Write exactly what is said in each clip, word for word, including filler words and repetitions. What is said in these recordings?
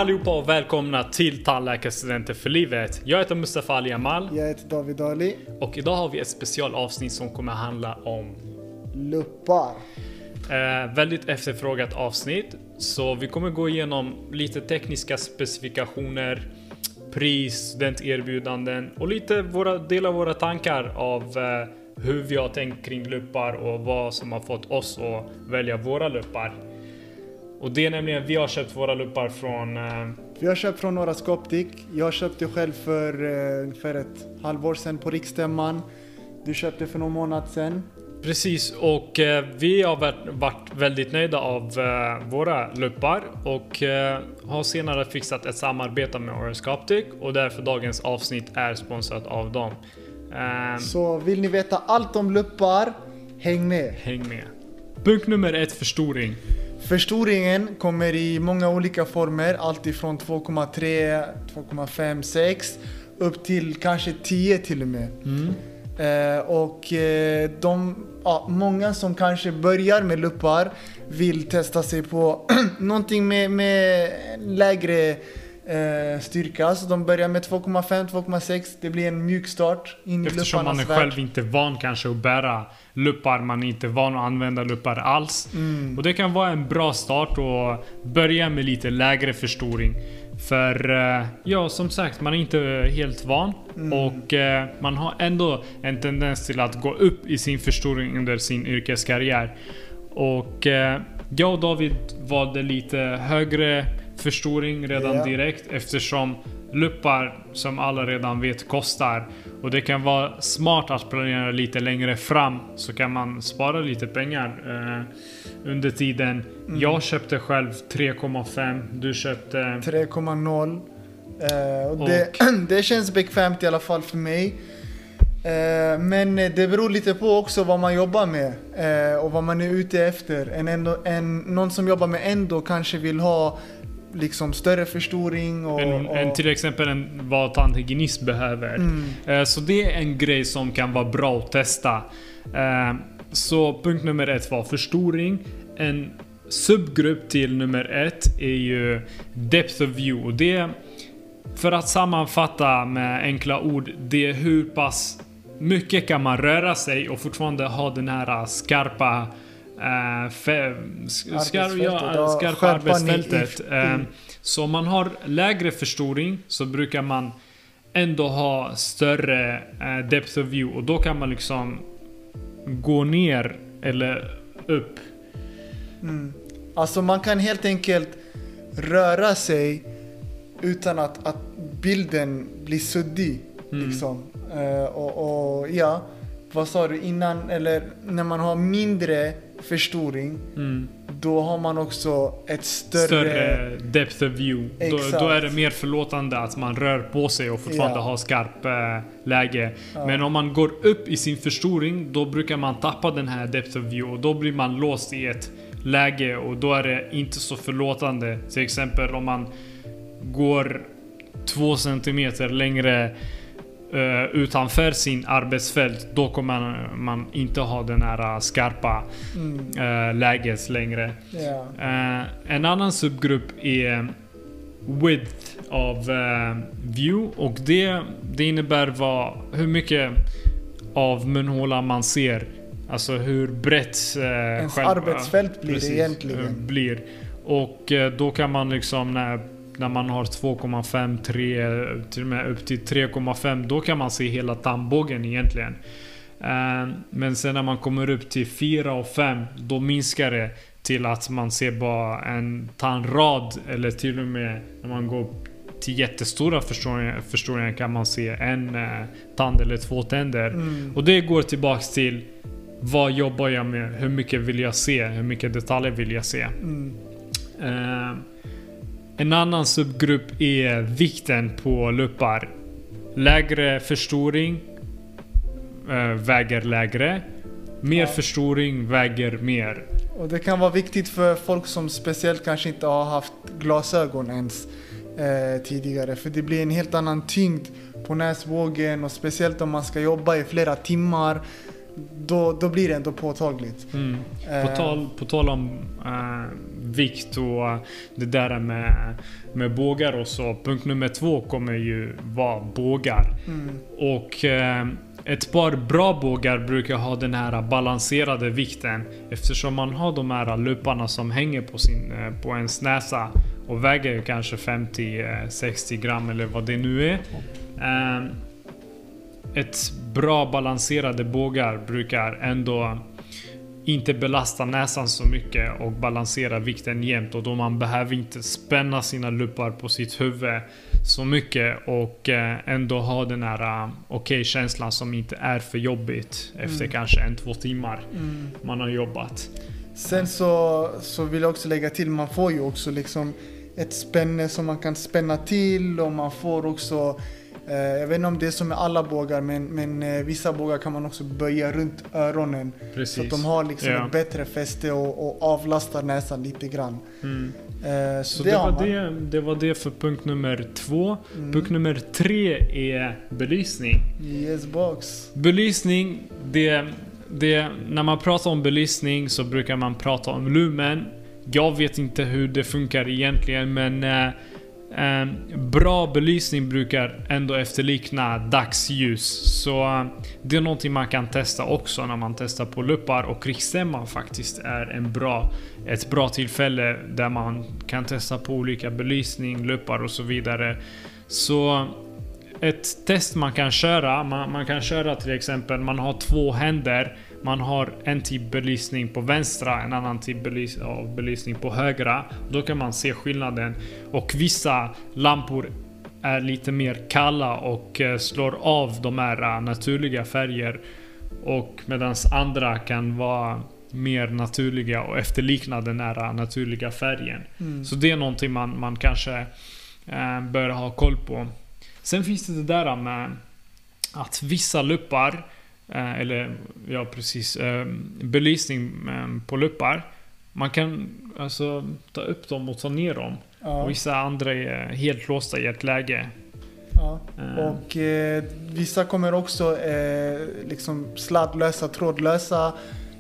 allihopa och välkomna till Tandläkarstudenter för livet. Jag heter Mustafa Ali Jamal. Jag heter David Ali. Och idag har vi ett specialavsnitt som kommer handla om luppar. Eh, väldigt efterfrågat avsnitt. Så vi kommer gå igenom lite tekniska specifikationer, pris, studenterbjudanden och lite våra, dela våra tankar av eh, hur vi har tänkt kring luppar och vad som har fått oss att välja våra luppar. Och det är nämligen, vi har köpt våra luppar från... Eh... Vi har köpt från Norra Skoptik. Jag köpte själv för eh, ungefär ett halvår sedan på riksstämman. Du köpte för någon månad sedan. Precis, och eh, vi har varit, varit väldigt nöjda av eh, våra luppar. Och eh, har senare fixat ett samarbete med Norra Skoptik. Och därför dagens avsnitt är sponsrat av dem. Eh, Så vill ni veta allt om luppar, häng med. Häng med. Punkt nummer ett, förstoring. Förstoringen kommer i många olika former, allt ifrån två komma tre, två komma fem, sex upp till kanske tio till och med. Mm. Eh, och eh, de, ja, många som kanske börjar med luppar vill testa sig på någonting med, med lägre eh, styrka, så de börjar med två komma fem, två komma sex. Det blir en mjuk start in i Eftersom man är värld. själv inte van kanske att bära luppar, man är inte van att använda luppar alls. Mm. Och det kan vara en bra start och börja med lite lägre förstoring. För ja, som sagt, man är inte helt van. Mm. Och eh, man har ändå en tendens till att gå upp i sin förstoring under sin yrkeskarriär. Och eh, jag och David valde lite högre förstoring redan yeah. direkt, eftersom luppar, som alla redan vet, kostar. Och det kan vara smart att planera lite längre fram, så kan man spara lite pengar eh, under tiden. Mm. Jag köpte själv tre komma fem, du köpte tre komma noll. Eh, och det, och det känns bekvämt i alla fall för mig. Eh, men det beror lite på också vad man jobbar med eh, och vad man är ute efter. En ändå, en, någon som jobbar med endo kanske vill ha liksom större förstoring och, en, och... en till exempel en, vad tandhygienist behöver. Mm. Eh, så det är en grej som kan vara bra att testa. Eh, så punkt nummer ett var förstoring. En subgrupp till nummer ett är ju depth of view. Och det, för att sammanfatta med enkla ord, det är hur pass mycket kan man röra sig och fortfarande ha den här skarpa Uh, fe, skar, ja, skarpa arbetsfältet. Uh, så om man har lägre förstoring så brukar man ändå ha större uh, depth of view, och då kan man liksom gå ner eller upp. Mm. Alltså man kan helt enkelt röra sig utan att, att bilden blir suddig. Mm. Liksom. Uh, och, och ja, vad sa du innan? Eller när man har mindre förstoring, mm. då har man också ett större, större depth of view. Då, då är det mer förlåtande att man rör på sig och fortfarande ja. har skarp äh, läge. Ja. Men om man går upp i sin förstoring, då brukar man tappa den här depth of view, och då blir man låst i ett läge, och då är det inte så förlåtande. Till exempel om man går två centimeter längre Uh, utanför sin arbetsfält, då kommer man, man inte ha den här skarpa mm. uh, läget längre. Yeah. Uh, en annan subgrupp är width of uh, view, och det, det innebär vad, hur mycket av munhålan man ser. Alltså hur brett uh, ens själva, arbetsfält blir precis, det egentligen. Blir. Och uh, då kan man liksom när När man har två komma fem, tre, till och med upp till tre komma fem, då kan man se hela tandbågen egentligen. Uh, men sen när man kommer upp till fyra och fem, då minskar det till att man ser bara en tandrad, eller till och med när man går till jättestora förstoringar, förstoringar kan man se en uh, tand eller två tänder. Mm. Och det går tillbaks till vad jobbar jag med, hur mycket vill jag se, hur mycket detaljer vill jag se. Mm. Uh, En annan subgrupp är vikten på luppar. Lägre förstoring äh, väger lägre. Mer ja. förstoring väger mer. Och det kan vara viktigt för folk som speciellt kanske inte har haft glasögon ens eh, tidigare. För det blir en helt annan tyngd på näsvågen, och speciellt om man ska jobba i flera timmar. Då, då blir det ändå påtagligt. Mm. På, tal, på tal om äh, vikt och det där med, med bågar och så. Punkt nummer två kommer ju vara bågar. Mm. Och eh, ett par bra bågar brukar ha den här balanserade vikten, eftersom man har de här lupparna som hänger på, sin, på ens näsa och väger kanske femtio till sextio gram eller vad det nu är. Eh, ett bra balanserade bågar brukar ändå inte belasta näsan så mycket och balansera vikten jämnt, och då man behöver inte spänna sina luppar på sitt huvud så mycket och ändå ha den här okej okay känslan som inte är för jobbigt efter mm. kanske en, två timmar mm. man har jobbat. Sen så, så vill jag också lägga till, man får ju också liksom ett spänne som man kan spänna till, och man får också eh, jag vet inte om det är som med alla bågar, men, men eh, vissa bågar kan man också böja runt öronen. Precis. Så att de har liksom ja. ett bättre fäste och, och avlastar näsan lite grann. Mm. Eh, så, så det, det, var det, det var det för punkt nummer två. Mm. Punkt nummer tre är belysning. Yes box. Belysning, det, det, när man pratar om belysning så brukar man prata om lumen. Jag vet inte hur det funkar egentligen, men eh, eh, bra belysning brukar ändå efterlikna dagsljus. Så eh, det är någonting man kan testa också när man testar på luppar, och riksstämman faktiskt är en bra, ett bra tillfälle där man kan testa på olika belysning, luppar och så vidare. Så ett test man kan köra, man, man kan köra till exempel, man har två händer. Man har en typ belysning på vänstra, en annan typ belys- av belysning på högra. Då kan man se skillnaden. Och vissa lampor är lite mer kalla och slår av de här naturliga färger. Och medan andra kan vara mer naturliga och efterlikna den här naturliga färgen. Mm. Så det är någonting man, man kanske eh, bör ha koll på. Sen finns det det där med att vissa luppar, eller ja precis, belysning på luppar, man kan alltså ta upp dem och ta ner dem. Ja. Och vissa andra är helt låsta i ett läge. Ja. Och eh, vissa kommer också eh, liksom sladdlösa, trådlösa,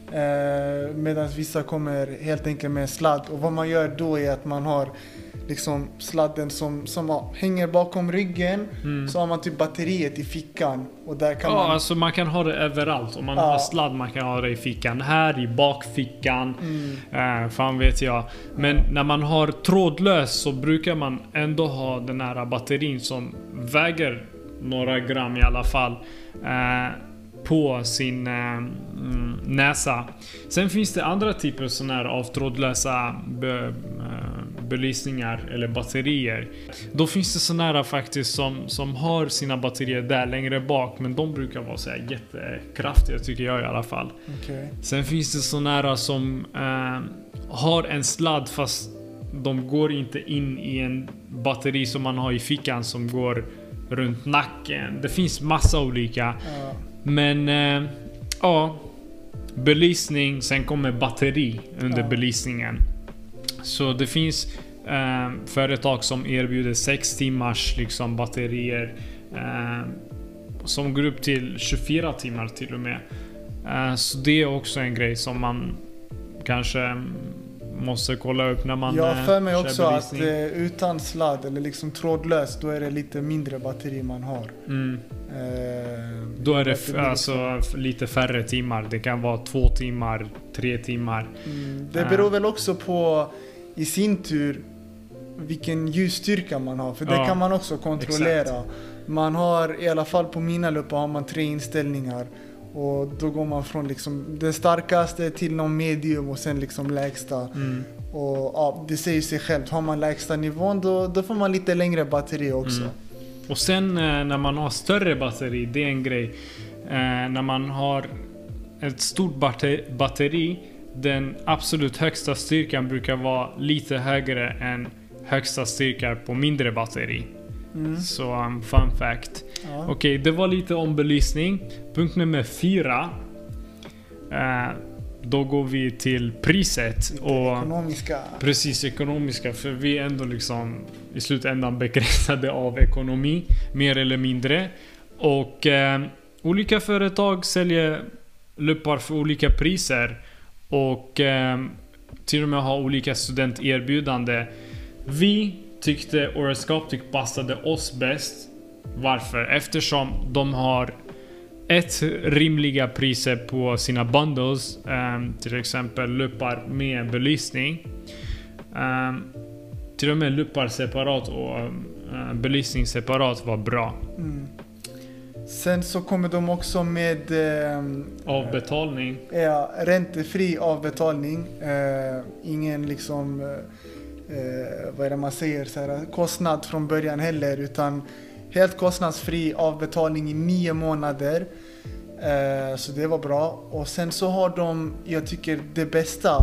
eh, medan vissa kommer helt enkelt med sladd. Och vad man gör då är att man har liksom sladden som, som ja, hänger bakom ryggen. Mm. Så har man typ batteriet i fickan. Och där kan ja, man... alltså man kan ha det överallt. Om man ja. har sladd, man kan ha det i fickan. Här i bakfickan. Mm. Eh, fan vet jag. Men ja. när man har trådlös så brukar man ändå ha den här batterin som väger några gram i alla fall. Eh, på sin eh, näsa. Sen finns det andra typer såna här av trådlösa be, eh, belysningar eller batterier. Då finns det såna här faktiskt som, som har sina batterier där längre bak, men de brukar vara så här jättekraftiga, tycker jag i alla fall. Okay. Sen finns det såna här som eh, har en sladd fast de går inte in i en batteri som man har i fickan som går runt nacken. Det finns massa olika. Ja. Men eh, ja, belysning, sen kommer batteri under ja. belysningen. Så det finns eh, företag som erbjuder sex timmars liksom, batterier eh, som går upp till tjugofyra timmar till och med. Eh, så det är också en grej som man kanske måste kolla upp när man Jag för mig kör också belysning. Att eh, utan sladd eller liksom trådlöst, då är det lite mindre batteri man har. Mm. Eh, då är det f- alltså lite färre timmar. Det kan vara två timmar, tre timmar. Mm. Det beror uh. väl också på i sin tur vilken ljusstyrka man har. För det ja, kan man också kontrollera. Exakt. Man har, i alla fall på mina luppar har man tre inställningar. Och då går man från liksom det starkaste till någon medium och sen liksom lägsta. Mm. Och ja, det säger sig självt. Har man lägsta nivån då, då får man lite längre batteri också. Mm. Och sen när man har större batteri, det är en grej. Eh, när man har ett stort batteri, den absolut högsta styrkan brukar vara lite högre än högsta styrkan på mindre batteri. Mm. Så um, fun fact. Ja. Okej, okay, det var lite om belysning. Punkt nummer fyra. Uh, då går vi till priset. Lite och ekonomiska. Precis, ekonomiska. För vi är ändå liksom i slutändan begränsade av ekonomi. Mer eller mindre. Och uh, olika företag säljer luppar för olika priser. Och uh, till och med ha olika studenterbjudande. Vi tyckte Oroscope Optic passade oss bäst. Varför? Eftersom de har ett rimliga priser på sina bundles, um, till exempel luppar med belysning. Um, till och med luppar separat och uh, belysning separat var bra. Mm. Sen så kommer de också med eh, avbetalning. Ja, räntefri avbetalning. Eh, ingen liksom eh, vad är det man säger så här, kostnad från början heller, utan helt kostnadsfri avbetalning i nio månader. Eh, så det var bra. Och sen så har de, jag tycker det bästa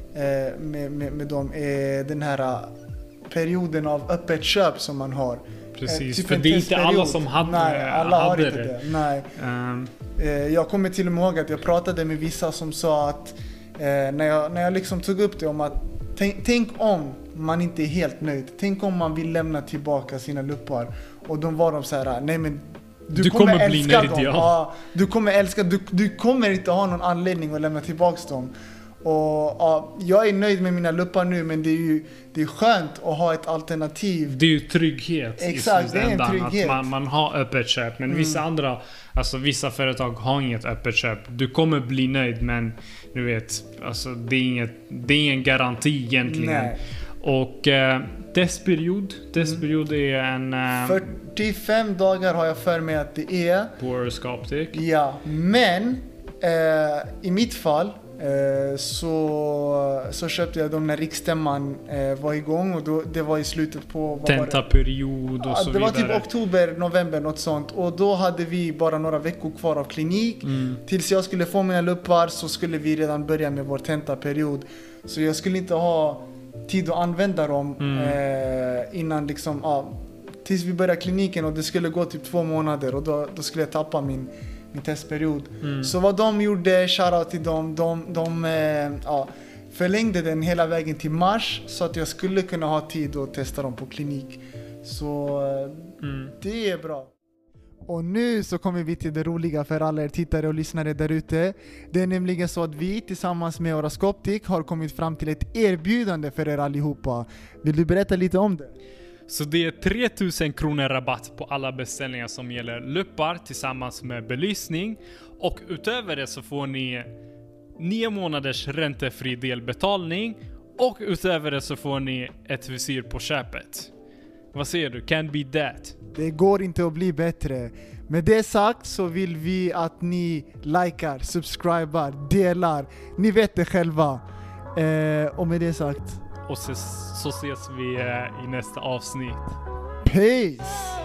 eh, med, med, med dem är den här perioden av öppet köp som man har. Precis, typ för det är inte alla som hade, Nej, alla hade har det. inte det. Nej. Um. Eh, jag kommer till och med ihåg att jag pratade med vissa som sa att eh, när, jag, när jag liksom tog upp det om att tänk, tänk om man inte är helt nöjd. Tänk om man vill lämna tillbaka sina luppar. Och de var de så här: nej men du, du kommer, kommer älska bli nöjd, dem. ja. Ja, du kommer älska, du, du kommer inte ha någon anledning att lämna tillbaka dem. Och ja, jag är nöjd med mina luppar nu, men det är ju det är skönt att ha ett alternativ. Det är ju trygghet. Exakt, det är en trygghet. Att man, man har öppet köp. Men mm. vissa andra, alltså vissa företag har inget öppet köp. Du kommer bli nöjd, men du vet, alltså det är inget, det är ingen garanti egentligen. Nej. Och eh, testperiod, testperiod är en... Eh, fyrtiofem dagar har jag för mig att det är. På Oroscope Optic. Ja, men eh, i mitt fall eh, så, så köpte jag dem när riksstämman eh, var igång, och då, det var i slutet på... Tentaperiod och ja, så det vidare. Det var typ oktober, november, något sånt. Och då hade vi bara några veckor kvar av klinik. Mm. Tills jag skulle få mina luppar så skulle vi redan börja med vår tentaperiod. Så jag skulle inte ha tid att använda dem mm. eh, innan liksom, ja, tills vi började kliniken, och det skulle gå typ två månader, och då, då skulle jag tappa min, min testperiod. Mm. Så vad de gjorde, shoutout till dem, de, de eh, ja, förlängde den hela vägen till mars, så att jag skulle kunna ha tid att testa dem på klinik. Så eh, mm. det är bra. Och nu så kommer vi till det roliga för alla er tittare och lyssnare där ute. Det är nämligen så att vi tillsammans med Oroscope Optic har kommit fram till ett erbjudande för er allihopa. Vill du berätta lite om det? Så det är tre tusen kronor rabatt på alla beställningar som gäller luppar tillsammans med belysning. Och utöver det så får ni nio månaders räntefri delbetalning. Och utöver det så får ni ett visir på köpet. Vad säger du? Can be that. Det går inte att bli bättre. Med det sagt så vill vi att ni likar, subscribar, delar. Ni vet det själva. Eh, och med det sagt. Och så, så ses vi eh, i nästa avsnitt. Peace!